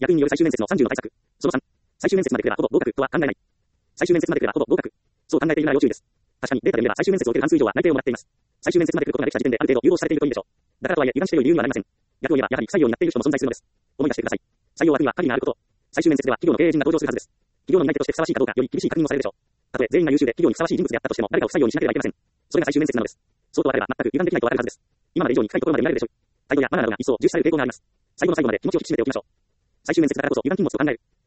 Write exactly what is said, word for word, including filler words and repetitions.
役員による最終面接のさんじゅうの対策。そのさん、最終面接まで来ればほぼ合格とは考えない。最終面接まで来ればほぼ合格。そう考えているなら要注意です。確かにデータで見れば最終面接を受ける半数以上は内定をもらっています。最終面接まで来ることができた時点である程度誘導されているといいでしょう。だからとはいえ油断して良い理由にはなりません。逆を言えばやはり不採用になっている人も存在するのです。思い出してください。採用枠には限りがあること。最終面接では企業の経営陣が登場するはずです。企業の担い手としてふさわしいかどうかより厳しい確認をされるでしょう。たとえ全員が優秀で企業にふさわしい人物であったとしても誰かを不採用にしなければいけません。それが最終面接なのです。そうと分かれば全く油断できないと分かるはずです。今まで以上に深いところまで見られるでしょう。態度やマナーなどが一層重視される傾向があります。最後の最後まで気持ちを引き締めておきましょう。最終面接だからこそ油断禁物と考える。